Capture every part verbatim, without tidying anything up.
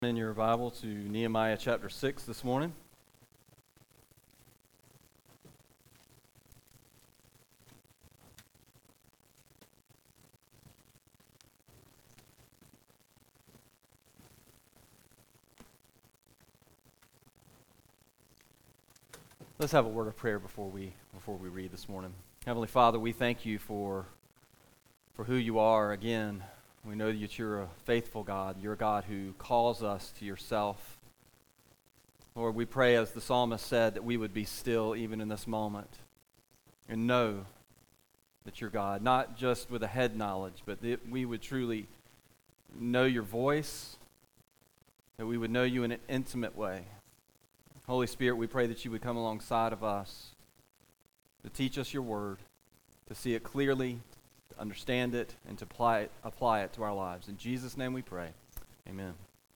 In your Bible to Nehemiah chapter six this morning. Let's have a word of prayer before we before we read this morning. Heavenly Father, we thank you for for who you are again. We know that you're a faithful God. You're a God who calls us to yourself. Lord, we pray, as the psalmist said, that we would be still even in this moment and know that you're God, not just with a head knowledge, but that we would truly know your voice, that we would know you in an intimate way. Holy Spirit, we pray that you would come alongside of us to teach us your word, to see it clearly, to understand it, and to apply it, apply it to our lives. In Jesus' name we pray. Amen.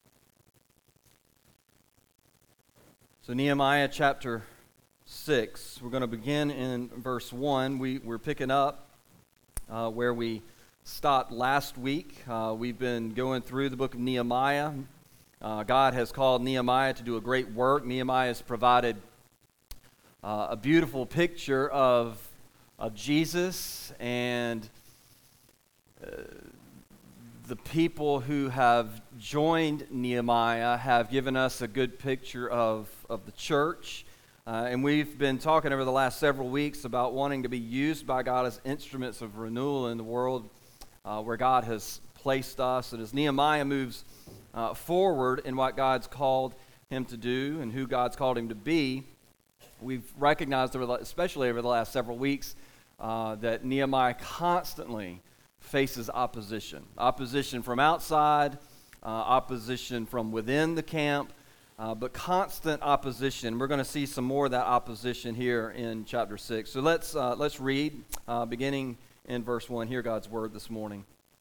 So Nehemiah chapter six, we're going to begin in verse one. We, we're picking up uh, where we stopped last week. Uh, we've been going through the book of Nehemiah. Uh, God has called Nehemiah to do a great work. Nehemiah has provided uh, a beautiful picture of, of Jesus and uh, the people who have joined Nehemiah have given us a good picture of, of the church. Uh, and we've been talking over the last several weeks about wanting to be used by God as instruments of renewal in the world uh, where God has placed us. And as Nehemiah moves uh, forward in what God's called him to do and who God's called him to be, we've recognized, over the, especially over the last several weeks, uh, that Nehemiah constantly faces opposition. Opposition from outside, uh, opposition from within the camp, uh, but constant opposition. We're going to see some more of that opposition here in chapter six. So let's uh, let's read, uh, beginning in verse one. Hear God's word this morning.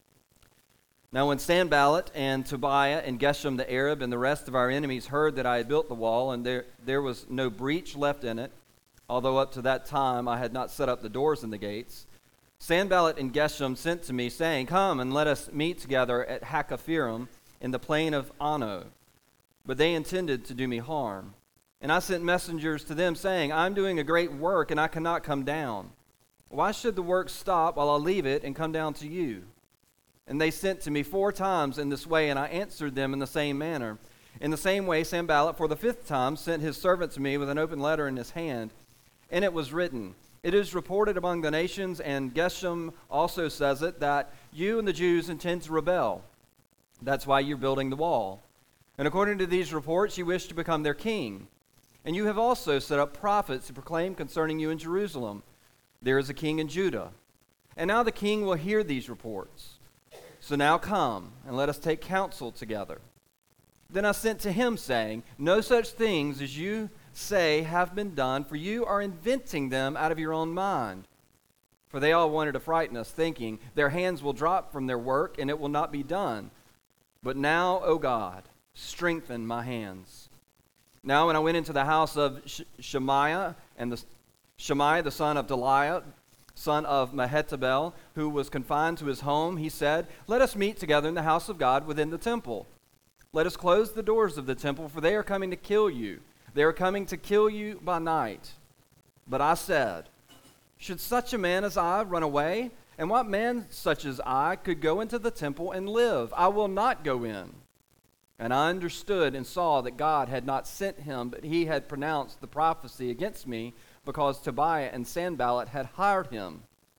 Now when Sanballat and Tobiah and Geshem the Arab and the rest of our enemies heard that I had built the wall, and there, there was no breach left in it, although up to that time I had not set up the doors and the gates, Sanballat and Geshem sent to me, saying, Come and let us meet together at Hakkephirim in the plain of Ono. But they intended to do me harm. And I sent messengers to them, saying, I'm doing a great work, and I cannot come down. Why should the work stop while I leave it and come down to you? And they sent to me four times in this way, and I answered them in the same manner. In the same way, Sanballat, for the fifth time, sent his servant to me with an open letter in his hand. And it was written, It is reported among the nations, and Geshem also says it, that you and the Jews intend to rebel. That's why you're building the wall. And according to these reports, you wish to become their king. And you have also set up prophets to proclaim concerning you in Jerusalem, There is a king in Judah. And now the king will hear these reports. So now come, and let us take counsel together. Then I sent to him, saying, No such things as you say have been done, for you are inventing them out of your own mind. For they all wanted to frighten us, thinking, Their hands will drop from their work, and it will not be done. But now, O God, strengthen my hands. Now when I went into the house of Sh- Shemaiah, and the Shemaiah, the son of Deliah, son of Mehetabel, who was confined to his home, he said, Let us meet together in the house of God within the temple. Let us close the doors of the temple, for they are coming to kill you. They are coming to kill you by night. But I said, Should such a man as I run away? And what man such as I could go into the temple and live? I will not go in. And I understood and saw that God had not sent him, but he had pronounced the prophecy against me, because Tobiah and Sanballat had hired him.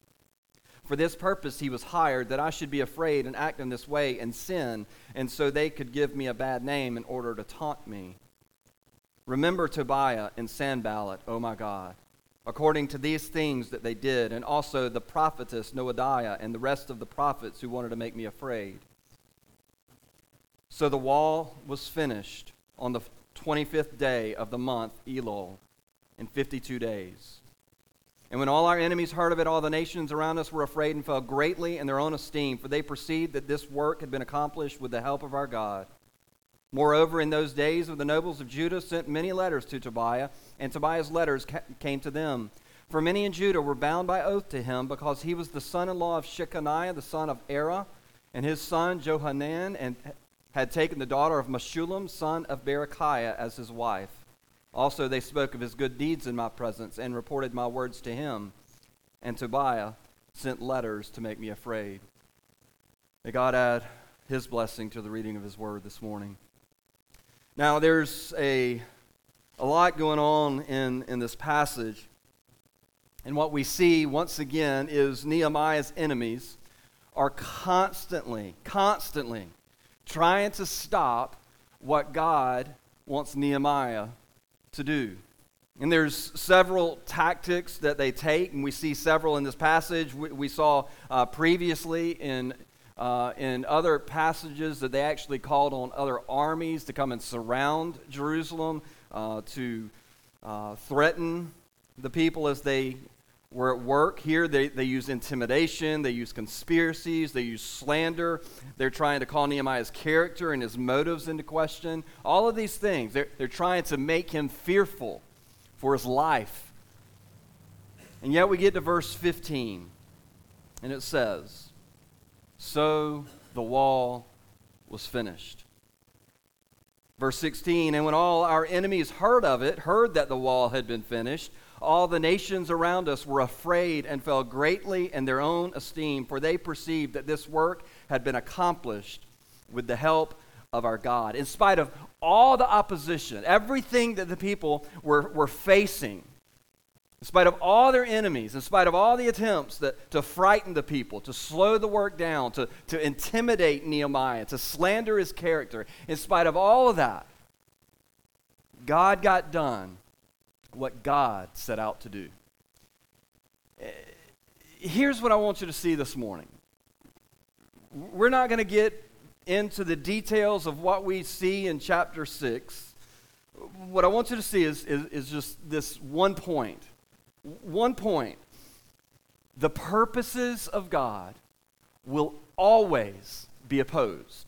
For this purpose he was hired, that I should be afraid and act in this way and sin, and so they could give me a bad name in order to taunt me. Remember Tobiah and Sanballat, O my God, according to these things that they did, and also the prophetess Noadiah and the rest of the prophets who wanted to make me afraid. So the wall was finished on the twenty-fifth day of the month Elul, in fifty-two days. And when all our enemies heard of it, all the nations around us were afraid and fell greatly in their own esteem, for they perceived that this work had been accomplished with the help of our God. Moreover, in those days, the nobles of Judah sent many letters to Tobiah, and Tobiah's letters ca- came to them. For many in Judah were bound by oath to him, because he was the son-in-law of Shechaniah, the son of Erah, and his son Johanan, and had taken the daughter of Meshullam, son of Berechiah, as his wife. Also they spoke of his good deeds in my presence and reported my words to him. And Tobiah sent letters to make me afraid. May God add his blessing to the reading of his word this morning. Now there's a, a lot going on in, in this passage. And what we see once again is Nehemiah's enemies are constantly, constantly trying to stop what God wants Nehemiah to do. And there's several tactics that they take, and we see several in this passage. We, we saw uh, previously in uh, in other passages that they actually called on other armies to come and surround Jerusalem, uh, to uh, threaten the people as they were at work. Here they, they use intimidation, they use conspiracies, they use slander. They're trying to call Nehemiah's character and his motives into question. All of these things, they're, they're trying to make him fearful for his life. And yet we get to verse fifteen, and it says, "So the wall was finished." Verse sixteen, "And when all our enemies heard of it, heard that the wall had been finished, all the nations around us were afraid and fell greatly in their own esteem, for they perceived that this work had been accomplished with the help of our God." In spite of all the opposition, everything that the people were, were facing, in spite of all their enemies, in spite of all the attempts that, to frighten the people, to slow the work down, to, to intimidate Nehemiah, to slander his character, in spite of all of that, God got done what God set out to do. Here's what I want you to see this morning. We're not going to get into the details of what we see in chapter six. What I want you to see is, is, is just this one point. One point. The purposes of God will always be opposed,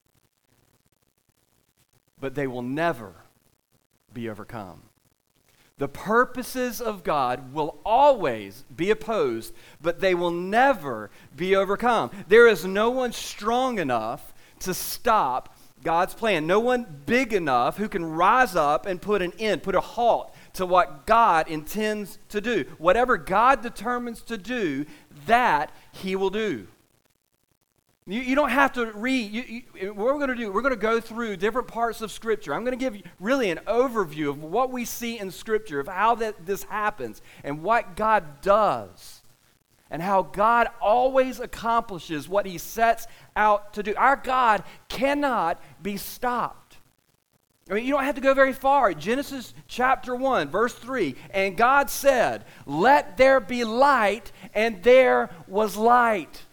but they will never be overcome. The purposes of God will always be opposed, but they will never be overcome. There is no one strong enough to stop God's plan. No one big enough who can rise up and put an end, put a halt to what God intends to do. Whatever God determines to do, that He will do. You, you don't have to read. You, you, what we're going to do, we're going to go through different parts of Scripture. I'm going to give you really an overview of what we see in Scripture, of how that this happens, and what God does, and how God always accomplishes what He sets out to do. Our God cannot be stopped. I mean, you don't have to go very far. Genesis chapter one, verse three, "And God said, 'Let there be light,' and there was light."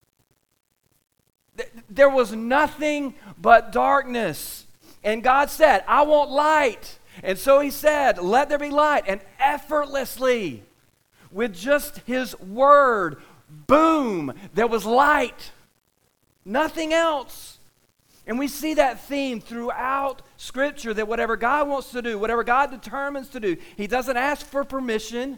There was nothing but darkness. And God said, "I want light." And so He said, "Let there be light." And effortlessly, with just His word, boom, there was light. Nothing else. And we see that theme throughout Scripture, that whatever God wants to do, whatever God determines to do, He doesn't ask for permission.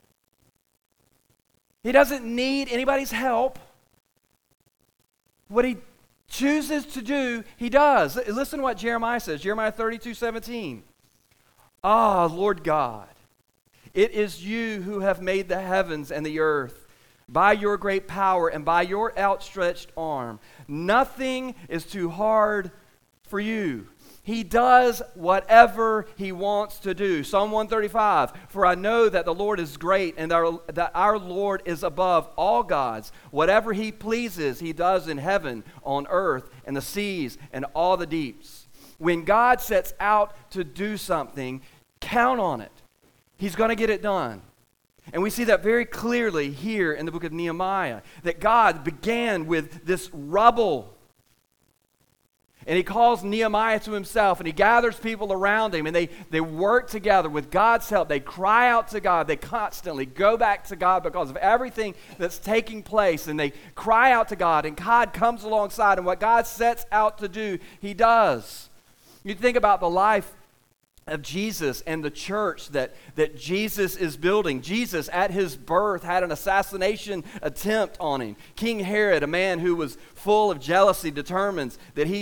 He doesn't need anybody's help. What He chooses to do, He does. Listen to what Jeremiah says, Jeremiah thirty-two seventeen. "Ah, Lord God, it is You who have made the heavens and the earth by Your great power and by Your outstretched arm. Nothing is too hard for You. He does whatever He wants to do." Psalm one thirty-five, "For I know that the Lord is great and our, that our Lord is above all gods. Whatever He pleases, He does in heaven, on earth, and the seas, and all the deeps." When God sets out to do something, count on it. He's going to get it done. And we see that very clearly here in the book of Nehemiah, that God began with this rubble. And He calls Nehemiah to Himself, and He gathers people around him, and they, they work together with God's help. They cry out to God. They constantly go back to God because of everything that's taking place, and they cry out to God, and God comes alongside, and what God sets out to do, He does. You think about the life of Jesus and the church that, that Jesus is building. Jesus, at His birth, had an assassination attempt on Him. King Herod, a man who was full of jealousy, determines that he's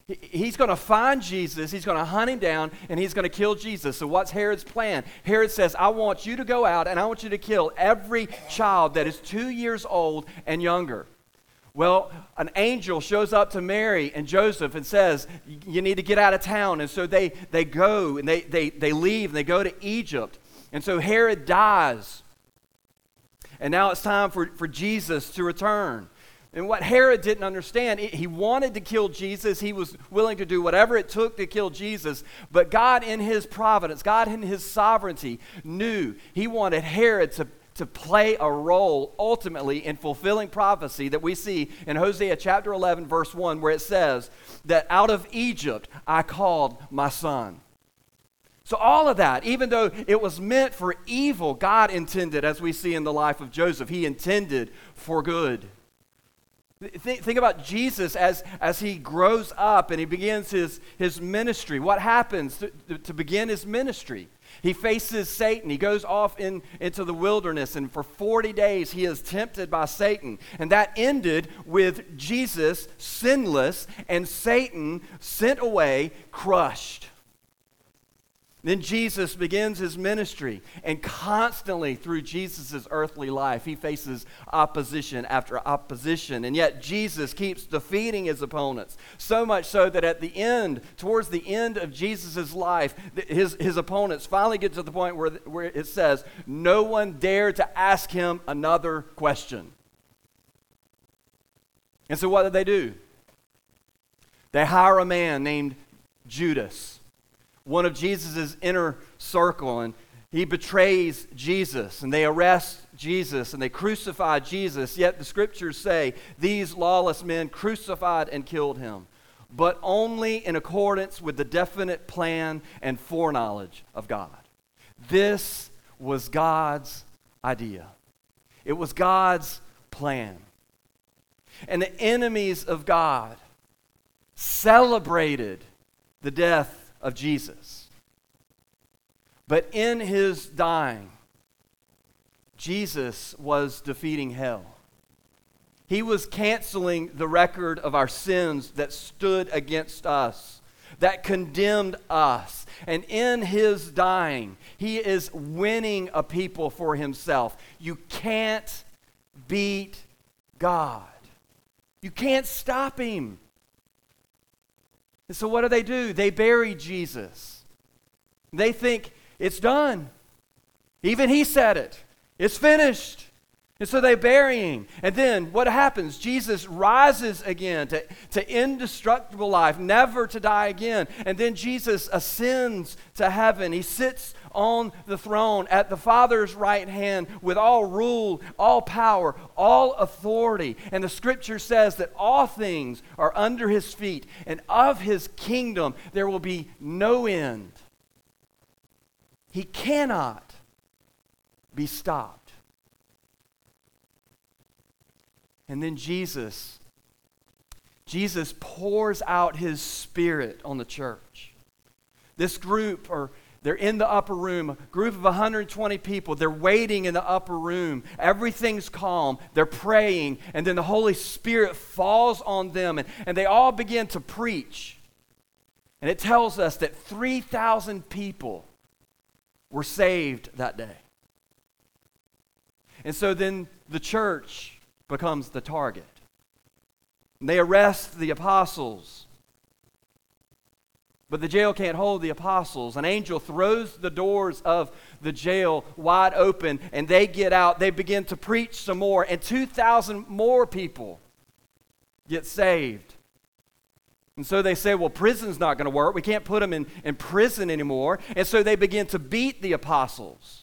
He, he's going to find Jesus, he's going to hunt him down, and he's going to kill Jesus. So what's Herod's plan? Herod says, I want you to go out and I want you to kill every child that is two years old and younger. Well, an angel shows up to Mary and Joseph and says, you need to get out of town. And so they, they go and they, they, they leave and they go to Egypt. And so Herod dies. And now it's time for, for Jesus to return. And what Herod didn't understand, he wanted to kill Jesus. He was willing to do whatever it took to kill Jesus. But God in his providence, God in his sovereignty knew he wanted Herod to to play a role ultimately in fulfilling prophecy that we see in Hosea chapter eleven verse one, where it says that out of Egypt I called my son. So all of that, even though it was meant for evil, God intended, as we see in the life of Joseph, he intended for good. Think, think about Jesus as, as he grows up and he begins his, his ministry. What happens to, to begin his ministry? He faces Satan. He goes off in, into the wilderness, and for forty days he is tempted by Satan. And that ended with Jesus sinless and Satan sent away, crushed. Then Jesus begins his ministry, and constantly through Jesus' earthly life, he faces opposition after opposition. And yet Jesus keeps defeating his opponents, so much so that at the end, towards the end of Jesus' life, his, his opponents finally get to the point where, where it says, no one dared to ask him another question. And so what did they do? They hire a man named Judas, one of Jesus' inner circle, and he betrays Jesus, and they arrest Jesus, and they crucify Jesus. Yet the scriptures say these lawless men crucified and killed him, but only in accordance with the definite plan and foreknowledge of God. This was God's idea. It was God's plan. And the enemies of God celebrated the death of Jesus. But in his dying, Jesus was defeating hell. He was canceling the record of our sins that stood against us, that condemned us. And in his dying, he is winning a people for himself. You can't beat God. You can't stop him. And so what do they do? They bury Jesus. They think it's done. Even he said it. It's finished. And so they bury him. And then what happens? Jesus rises again to, to indestructible life, never to die again. And then Jesus ascends to heaven. He sits on the throne at the Father's right hand with all rule, all power, all authority. And the scripture says that all things are under his feet, and of his kingdom there will be no end. He cannot be stopped. And then Jesus, Jesus pours out his Spirit on the church. This group, or they're in the upper room, a group of one hundred twenty people. They're waiting in the upper room. Everything's calm. They're praying. And then the Holy Spirit falls on them. And, and they all begin to preach. And it tells us that three thousand people were saved that day. And so then the church becomes the target. And they arrest the apostles. But the jail can't hold the apostles. An angel throws the doors of the jail wide open, and they get out. They begin to preach some more, and two thousand more people get saved. And so they say, well, prison's not going to work. We can't put them in, in prison anymore. And so they begin to beat the apostles.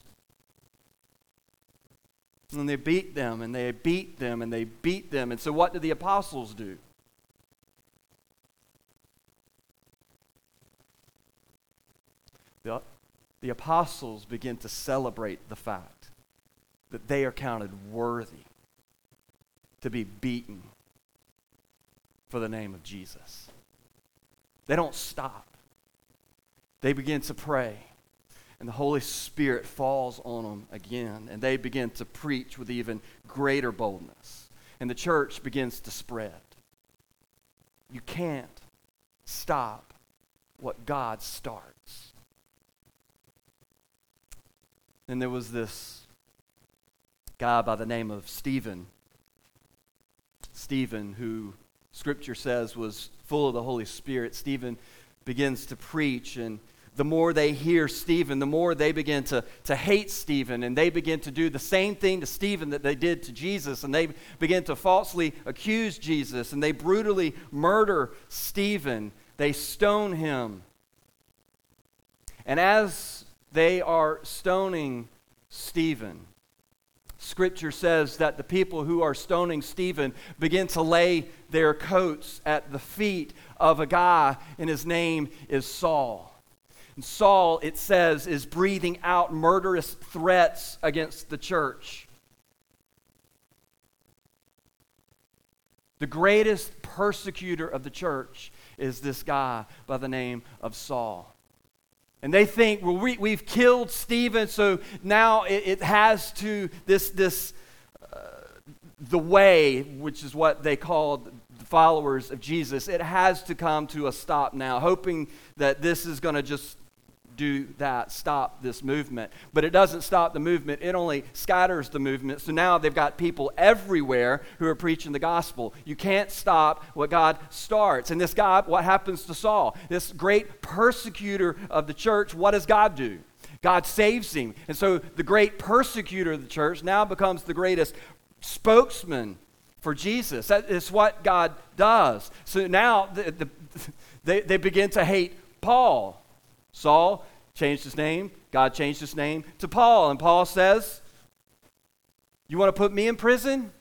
And they beat them, and they beat them, and they beat them. And so what did the apostles do? The, the apostles begin to celebrate the fact that they are counted worthy to be beaten for the name of Jesus. They don't stop. They begin to pray. And the Holy Spirit falls on them again. And they begin to preach with even greater boldness. And the church begins to spread. You can't stop what God starts. Then there was this guy by the name of Stephen. Stephen, who Scripture says was full of the Holy Spirit. Stephen begins to preach, and the more they hear Stephen, the more they begin to, to hate Stephen, and they begin to do the same thing to Stephen that they did to Jesus, and they begin to falsely accuse Jesus, and they brutally murder Stephen. They stone him. And as they are stoning Stephen, Scripture says that the people who are stoning Stephen begin to lay their coats at the feet of a guy, and his name is Saul. And Saul, it says, is breathing out murderous threats against the church. The greatest persecutor of the church is this guy by the name of Saul. And they think, well, we, we've killed Stephen, so now it, it has to, this, this uh, the way, which is what they called the followers of Jesus, it has to come to a stop now, hoping that this is going to just do that, stop this movement. But it doesn't stop the movement, it only scatters the movement. So now they've got people everywhere who are preaching the gospel. You can't stop what God starts. And this guy, what happens to Saul? This great persecutor of the church, what does God do? God saves him. And so the great persecutor of the church now becomes the greatest spokesman for Jesus. That is what God does. So now the, the, they, they begin to hate Paul. Saul changed his name. God changed his name to Paul. And Paul says, you want to put me in prison?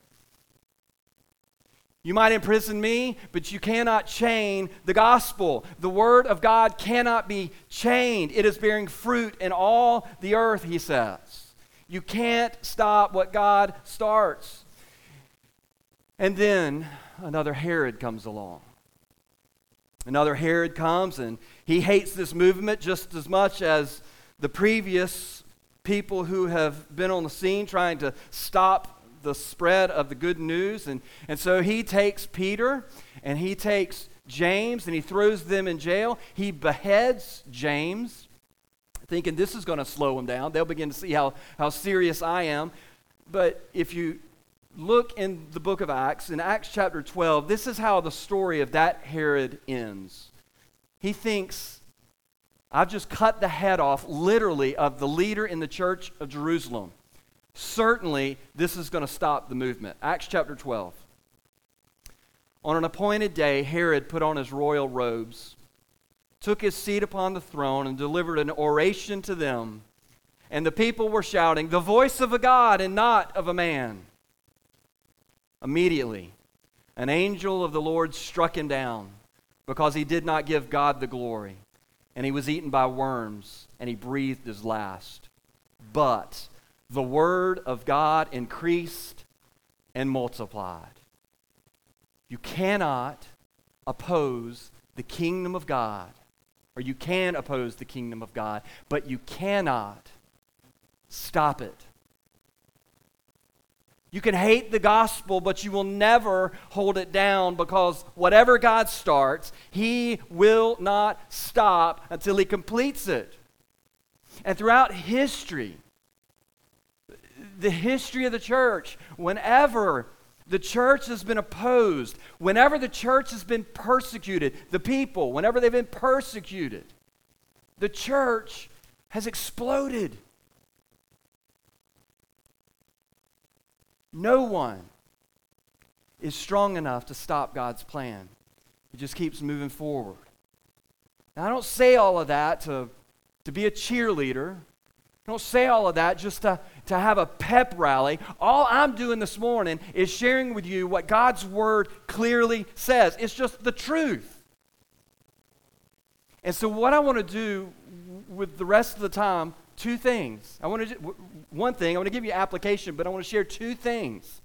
You might imprison me, but you cannot chain the gospel. The word of God cannot be chained. It is bearing fruit in all the earth, he says. You can't stop what God starts. And then another Herod comes along. Another Herod comes, and he hates this movement just as much as the previous people who have been on the scene trying to stop the spread of the good news. And, and so he takes Peter, and he takes James, and he throws them in jail. He beheads James, thinking this is going to slow them down. They'll begin to see how, how serious I am. But if you look in the book of Acts, in Acts chapter twelve, this is how the story of that Herod ends. He thinks, I've just cut the head off, literally, of the leader in the church of Jerusalem. Certainly, this is going to stop the movement. Acts chapter twelve. On an appointed day, Herod put on his royal robes, took his seat upon the throne, and delivered an oration to them. And the people were shouting, the voice of a God and not of a man. Immediately, an angel of the Lord struck him down because he did not give God the glory. And he was eaten by worms, and he breathed his last. But the word of God increased and multiplied. You cannot oppose the kingdom of God, or you can oppose the kingdom of God, but you cannot stop it. You can hate the gospel, but you will never hold it down, because whatever God starts, he will not stop until he completes it. And throughout history, the history of the church, whenever the church has been opposed, whenever the church has been persecuted, the people, whenever they've been persecuted, the church has exploded. No one is strong enough to stop God's plan. It just keeps moving forward. Now, I don't say all of that to, to be a cheerleader. I don't say all of that just to, to have a pep rally. All I'm doing this morning is sharing with you what God's Word clearly says. It's just the truth. And so what I want to do with the rest of the time, two things. I want to one thing, I want to give you application, but I want to share two things.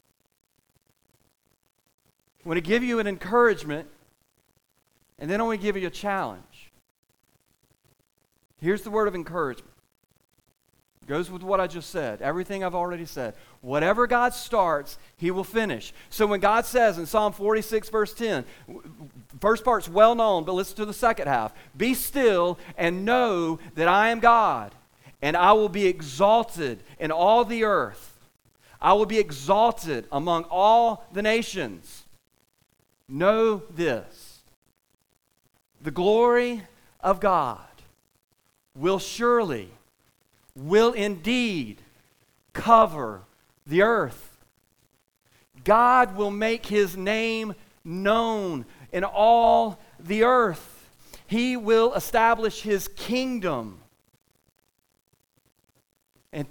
I want to give you an encouragement, and then I want to give you a challenge. Here's the word of encouragement. Goes with what I just said, everything I've already said. Whatever God starts, he will finish. So when God says in Psalm forty-six, verse ten, first part's well known, but listen to the second half. Be still and know that I am God, and I will be exalted in all the earth. I will be exalted among all the nations. Know this. The glory of God will surely, will indeed cover the earth. God will make his name known in all the earth. He will establish his kingdom. And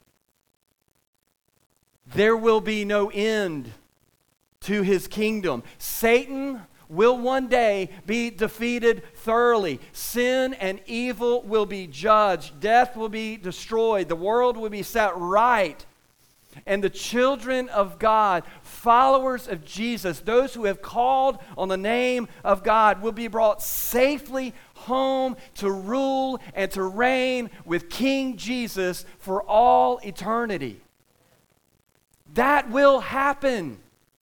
there will be no end to his kingdom. Satan will one day be defeated thoroughly. Sin and evil will be judged. Death will be destroyed. The world will be set right. And the children of God, followers of Jesus, those who have called on the name of God, will be brought safely home to rule and to reign with King Jesus for all eternity. That will happen.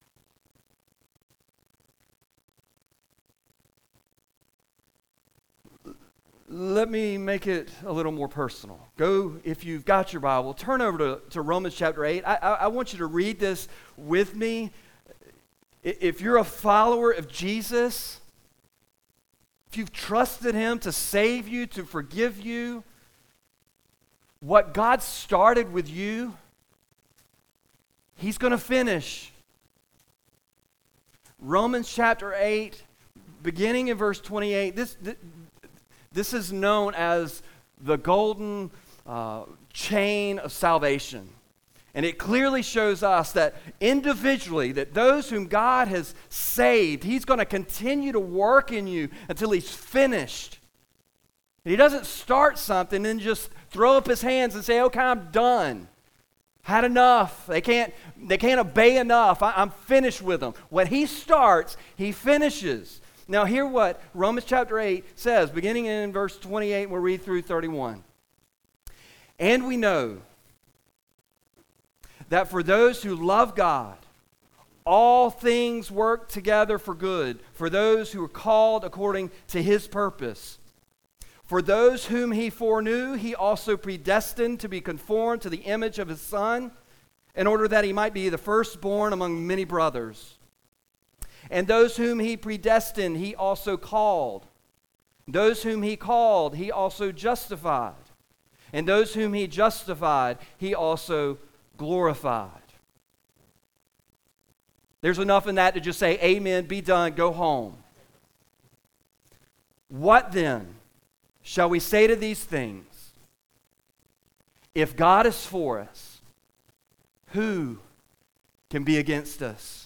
Let me make it a little more personal. Go, if you've got your Bible, turn over to, to Romans chapter eight. I, I, I want you to read this with me. If you're a follower of Jesus, if you've trusted him to save you, to forgive you, what God started with you, he's going to finish. Romans chapter eight, beginning in verse twenty-eight, this, this This is known as the golden uh, chain of salvation. And it clearly shows us that individually, that those whom God has saved, he's going to continue to work in you until he's finished. He doesn't start something and then just throw up his hands and say, okay, I'm done. Had enough. They can't, they can't obey enough. I, I'm finished with them. When he starts, he finishes. Now hear what Romans chapter eight says, beginning in verse twenty-eight, we'll read through thirty-one. And we know that for those who love God, all things work together for good, for those who are called according to his purpose. For those whom he foreknew, he also predestined to be conformed to the image of his Son, in order that he might be the firstborn among many brothers. And those whom he predestined, he also called. Those whom he called, he also justified. And those whom he justified, he also glorified. There's enough in that to just say, amen, be done, go home. What then shall we say to these things? If God is for us, who can be against us?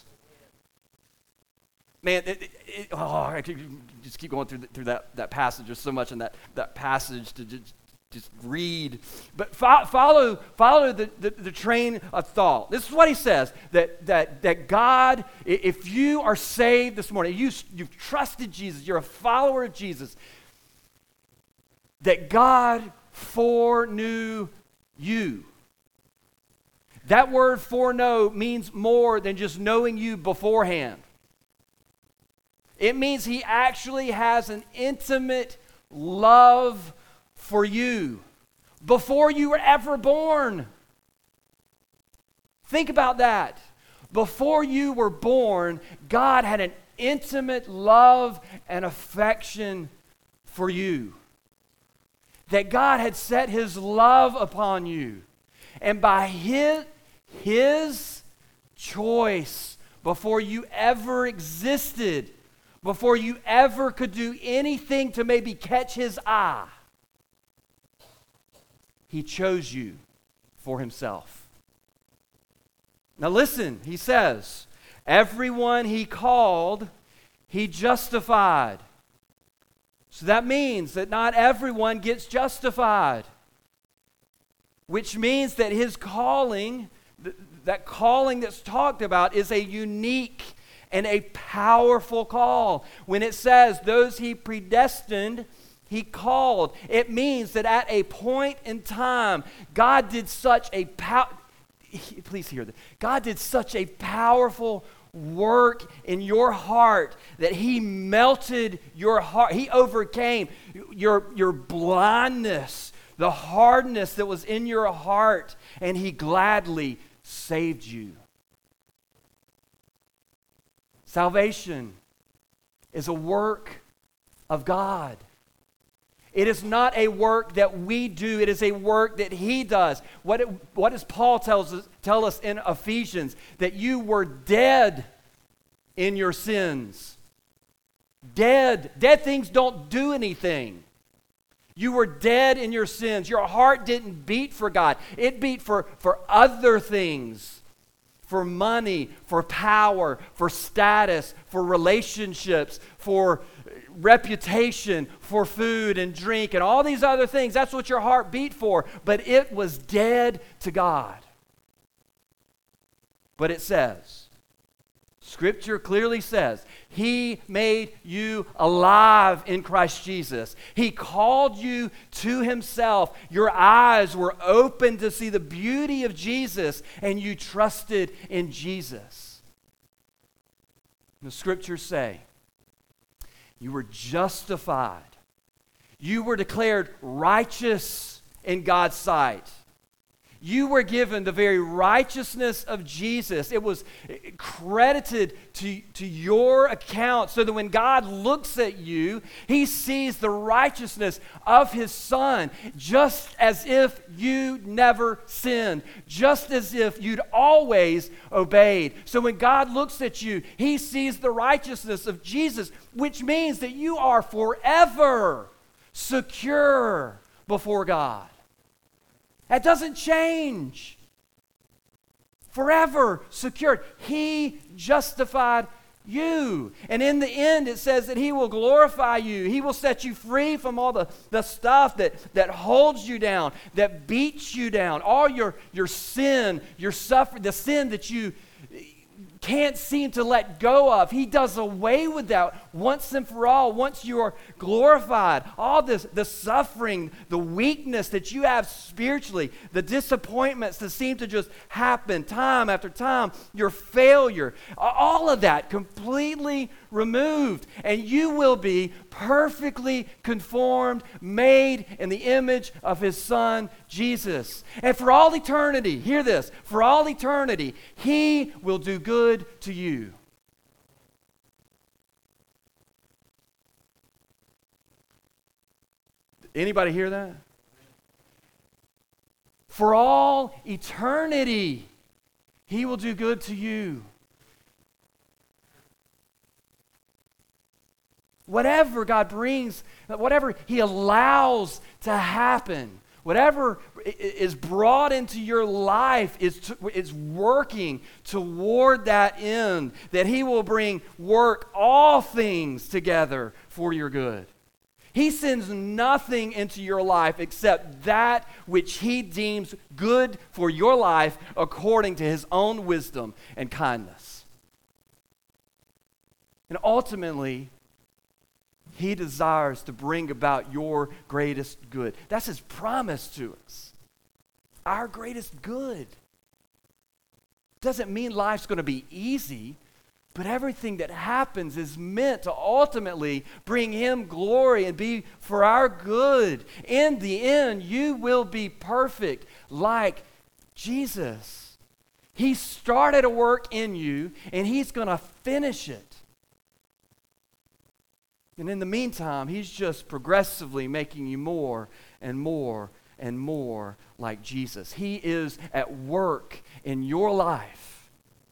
Man, it, it, it, oh, I could just keep going through, the, through that, that passage. There's so much in that, that passage to just, just read. But fo- follow follow the, the, the train of thought. This is what he says, that, that, that God, if you are saved this morning, you, you've trusted Jesus, you're a follower of Jesus, that God foreknew you. That word foreknow means more than just knowing you beforehand. It means he actually has an intimate love for you before you were ever born. Think about that. Before you were born, God had an intimate love and affection for you. That God had set his love upon you. And by his, his choice, before you ever existed, before you ever could do anything to maybe catch his eye, he chose you for himself. Now listen, he says, everyone he called, he justified. So that means that not everyone gets justified, which means that his calling, th- that calling that's talked about, is a unique and a powerful call. When it says those he predestined, He called. It means that at a point in time, God did such a pow- please hear this. God did such a powerful work in your heart that he melted your heart. He overcame your, your blindness, the hardness that was in your heart, and he gladly saved you. Salvation is a work of God. It is not a work that we do. It is a work that he does. What, it, what does Paul tells us, tell us in Ephesians? That you were dead in your sins. Dead. Dead things don't do anything. You were dead in your sins. Your heart didn't beat for God. It beat for, for other things. For money, for power, for status, for relationships, for reputation, for food and drink and all these other things. That's what your heart beat for. But it was dead to God. But it says, Scripture clearly says, he made you alive in Christ Jesus. He called you to himself. Your eyes were open to see the beauty of Jesus, and you trusted in Jesus. The Scriptures say, you were justified. You were declared righteous in God's sight. You were given the very righteousness of Jesus. It was credited to, to your account so that when God looks at you, he sees the righteousness of his Son, just as if you never sinned, just as if you'd always obeyed. So when God looks at you, he sees the righteousness of Jesus, which means that you are forever secure before God. That doesn't change. Forever secured. He justified you. And in the end, it says that he will glorify you. He will set you free from all the, the stuff that, that holds you down, that beats you down. All your, your sin, your suffering, the sin that you can't seem to let go of. He does away with that once and for all, once you are glorified. All this, the suffering, the weakness that you have spiritually, the disappointments that seem to just happen time after time, your failure, all of that completely removed. And you will be perfectly conformed, made in the image of his Son, Jesus. And for all eternity, hear this, for all eternity, he will do good to you. Anybody hear that? For all eternity, he will do good to you. Whatever God brings, whatever he allows to happen, whatever is brought into your life is, to, is working toward that end, that he will bring work all things together for your good. He sends nothing into your life except that which he deems good for your life according to his own wisdom and kindness. And ultimately, he desires to bring about your greatest good. That's his promise to us. Our greatest good. Doesn't mean life's going to be easy, but everything that happens is meant to ultimately bring him glory and be for our good. In the end, you will be perfect like Jesus. He started a work in you, and he's going to finish it. And in the meantime, he's just progressively making you more and more and more like Jesus. He is at work in your life.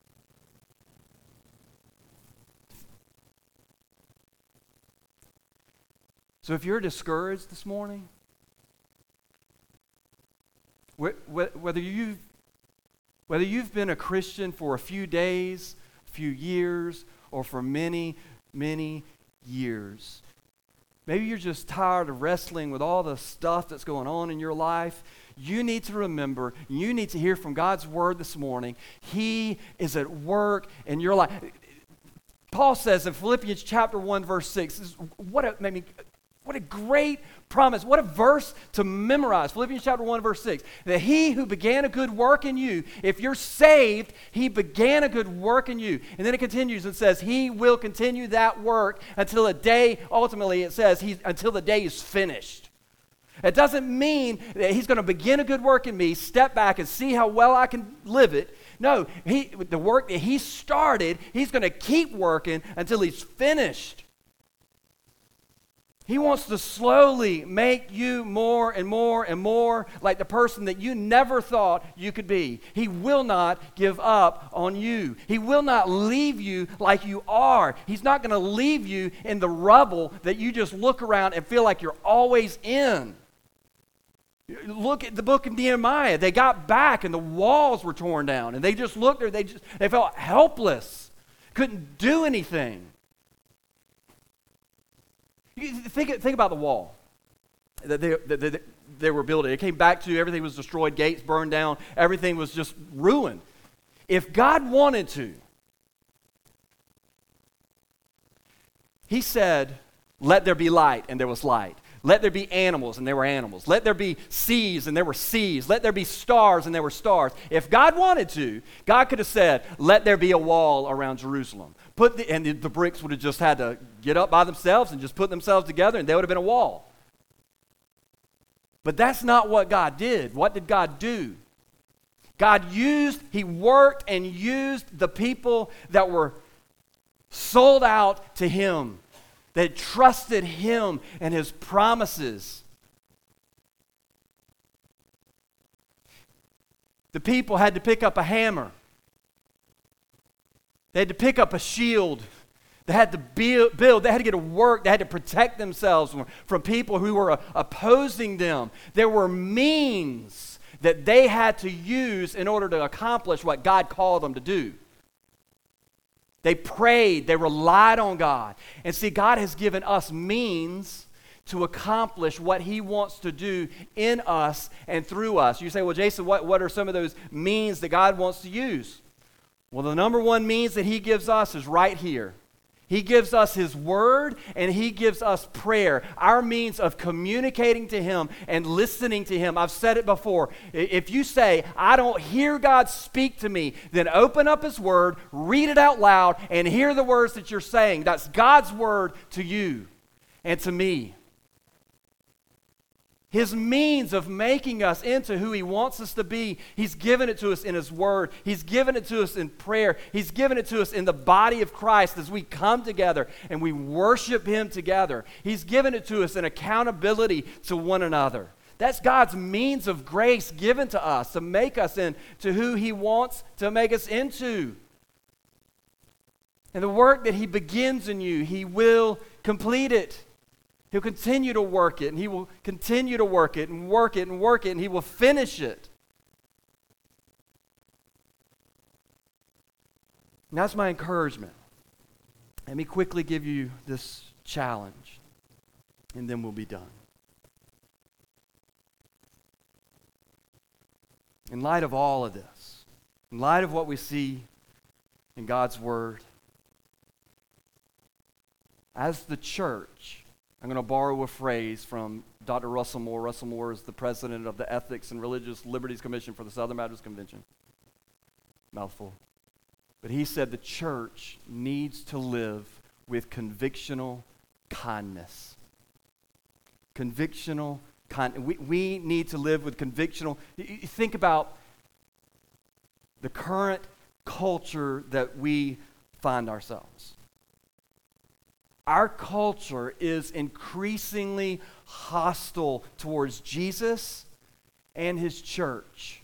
So if you're discouraged this morning, whether you've, whether you've been a Christian for a few days, a few years, or for many, many years. Maybe you're just tired of wrestling with all the stuff that's going on in your life. You need to remember, you need to hear from God's word this morning. He is at work in your life. Paul says in Philippians chapter one, verse six, this is what it made me, What a great promise. What a verse to memorize. Philippians chapter one, verse six. That he who began a good work in you, if you're saved, he began a good work in you. And then it continues and says, he will continue that work until the day, ultimately it says, he, until the day is finished. It doesn't mean that he's going to begin a good work in me, step back and see how well I can live it. No, he, the work that he started, he's going to keep working until he's finished. He wants to slowly make you more and more and more like the person that you never thought you could be. He will not give up on you. He will not leave you like you are. He's not going to leave you in the rubble that you just look around and feel like you're always in. Look at the book of Nehemiah. They got back and the walls were torn down, and they just looked there. They just they felt helpless, couldn't do anything. You think, think about the wall that they, that they, they were building. It came back to everything was destroyed, gates burned down, everything was just ruined. If God wanted to, he said, let there be light, and there was light. Let there be animals, and there were animals. Let there be seas, and there were seas. Let there be stars, and there were stars. If God wanted to, God could have said, let there be a wall around Jerusalem. Put the, and the, the bricks would have just had to get up by themselves and just put themselves together, and there would have been a wall. But that's not what God did. What did God do? God used, he worked and used the people that were sold out to him, that trusted him and his promises. The people had to pick up a hammer. They had to pick up a shield. They had to build. They had to get to work. They had to protect themselves from, from people who were uh, opposing them. There were means that they had to use in order to accomplish what God called them to do. They prayed. They relied on God. And see, God has given us means to accomplish what he wants to do in us and through us. You say, well, Jason, what, what are some of those means that God wants to use? Well, the number one means that he gives us is right here. He gives us his word, and he gives us prayer, our means of communicating to him and listening to him. I've said it before. If you say, I don't hear God speak to me, then open up his word, read it out loud, and hear the words that you're saying. That's God's word to you and to me. His means of making us into who he wants us to be, he's given it to us in his word. He's given it to us in prayer. He's given it to us in the body of Christ as we come together and we worship him together. He's given it to us in accountability to one another. That's God's means of grace given to us to make us into who he wants to make us into. And the work that he begins in you, he will complete it. He'll continue to work it, and he will continue to work it, and work it, and work it, and he will finish it. And that's my encouragement. Let me quickly give you this challenge, and then we'll be done. In light of all of this, in light of what we see in God's word, as the church, I'm going to borrow a phrase from Doctor Russell Moore. Russell Moore is the president of the Ethics and Religious Liberties Commission for the Southern Baptist Convention. Mouthful. But he said the church needs to live with convictional kindness. Convictional kindness. We, we need to live with convictional. You think about the current culture that we find ourselves. Our culture is increasingly hostile towards Jesus and his church.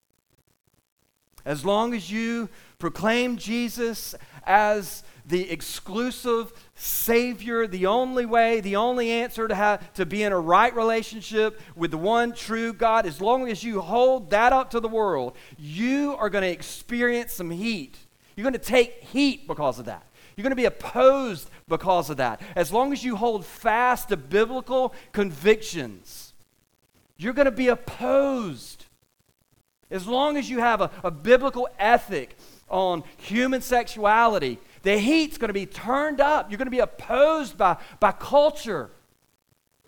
As long as you proclaim Jesus as the exclusive Savior, the only way, the only answer to have to be in a right relationship with the one true God, as long as you hold that up to the world, you are going to experience some heat. You're going to take heat because of that. You're going to be opposed because of that. As long as you hold fast to biblical convictions, you're going to be opposed. As long as you have a, a biblical ethic on human sexuality, the heat's going to be turned up. You're going to be opposed by, by culture.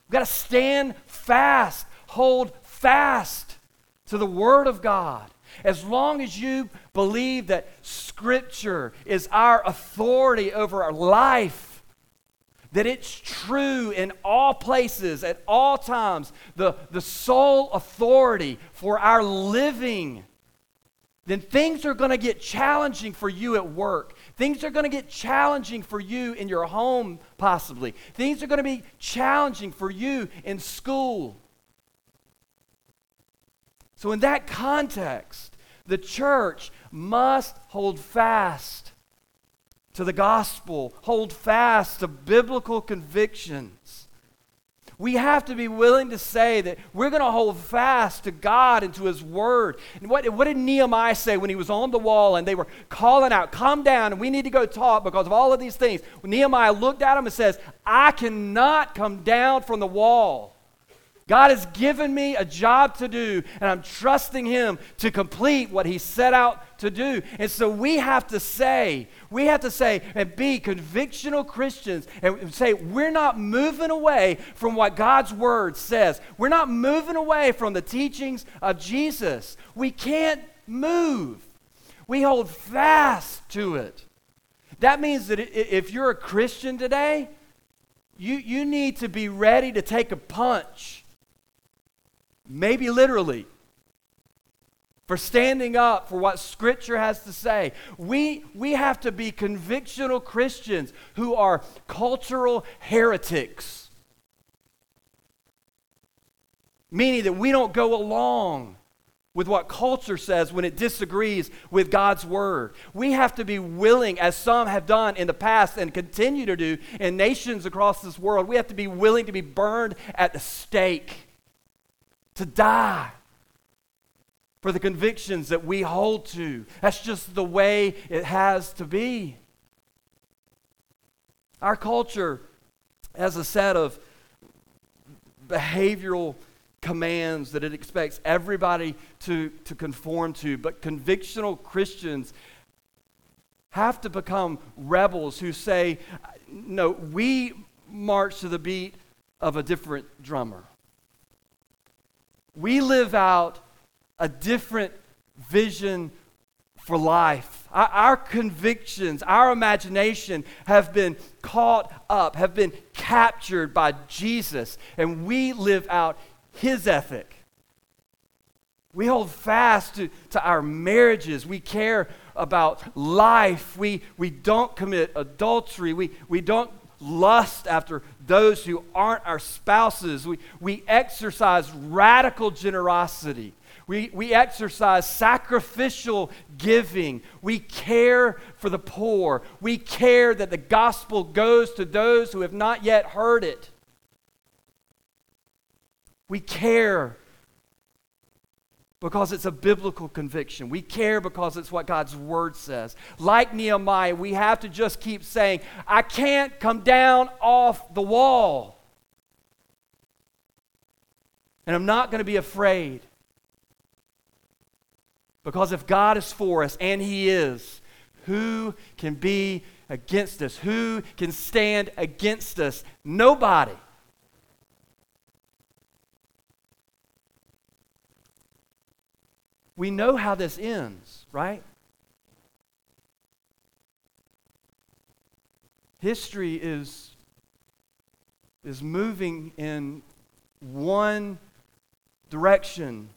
We've got to stand fast, hold fast to the Word of God. As long as you believe that Scripture is our authority over our life, that it's true in all places, at all times, the, the sole authority for our living, then things are going to get challenging for you at work. Things are going to get challenging for you in your home, possibly. Things are going to be challenging for you in school. So in that context, the church must hold fast to the gospel, hold fast to biblical convictions. We have to be willing to say that we're going to hold fast to God and to His Word. And what, what did Nehemiah say when he was on the wall and they were calling out, come down and we need to go talk because of all of these things? When Nehemiah looked at him and says, I cannot come down from the wall. God has given me a job to do, and I'm trusting Him to complete what He set out to do. And so we have to say, we have to say and be convictional Christians and say, we're not moving away from what God's Word says. We're not moving away from the teachings of Jesus. We can't move. We hold fast to it. That means that if you're a Christian today, you, you need to be ready to take a punch. Maybe literally, for standing up for what Scripture has to say. We, we have to be convictional Christians who are cultural heretics. Meaning that we don't go along with what culture says when it disagrees with God's Word. We have to be willing, as some have done in the past and continue to do in nations across this world, we have to be willing to be burned at the stake. To die for the convictions that we hold to. That's just the way it has to be. Our culture has a set of behavioral commands that it expects everybody to, to conform to, but convictional Christians have to become rebels who say, no, we march to the beat of a different drummer. We live out a different vision for life. Our, our convictions, our imagination have been caught up, have been captured by Jesus, and we live out His ethic. We hold fast to, to our marriages. We care about life. We, we don't commit adultery. We, we don't lust after those who aren't our spouses. We, we exercise radical generosity. We, we exercise sacrificial giving. We care for the poor. We care that the gospel goes to those who have not yet heard it. We care because it's a biblical conviction. We care because it's what God's Word says. Like Nehemiah, we have to just keep saying, I can't come down off the wall. And I'm not going to be afraid. Because if God is for us, and He is, who can be against us? Who can stand against us? Nobody. We know how this ends, right? History is, is moving in one direction.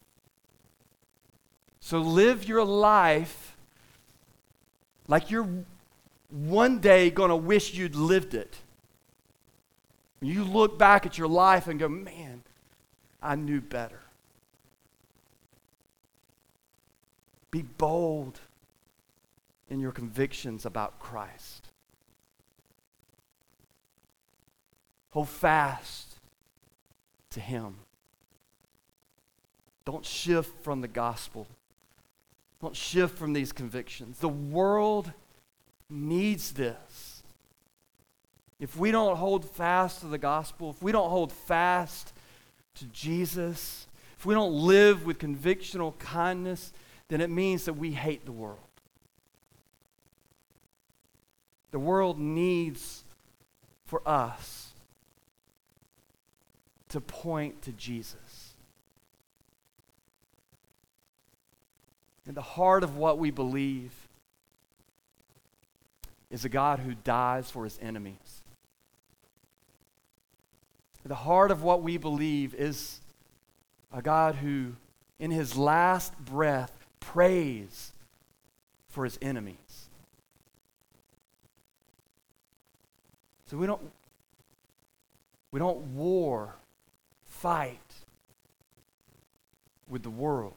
So live your life like you're one day going to wish you'd lived it. You look back at your life and go, man, I knew better. Be bold in your convictions about Christ. Hold fast to Him. Don't shift from the gospel. Don't shift from these convictions. The world needs this. If we don't hold fast to the gospel, if we don't hold fast to Jesus, if we don't live with convictional kindness, then it means that we hate the world. The world needs for us to point to Jesus. In the heart of what we believe is a God who dies for his enemies. The heart of what we believe is a God who, in his last breath, prays for his enemies. So we don't, we don't war, fight with the world.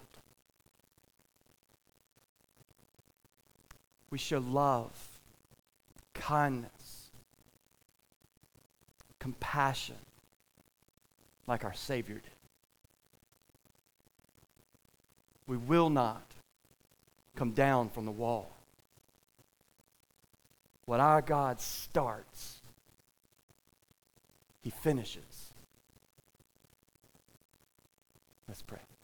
We show love, kindness, compassion, like our Savior did. We will not come down from the wall. What our God starts, he finishes. Let's pray.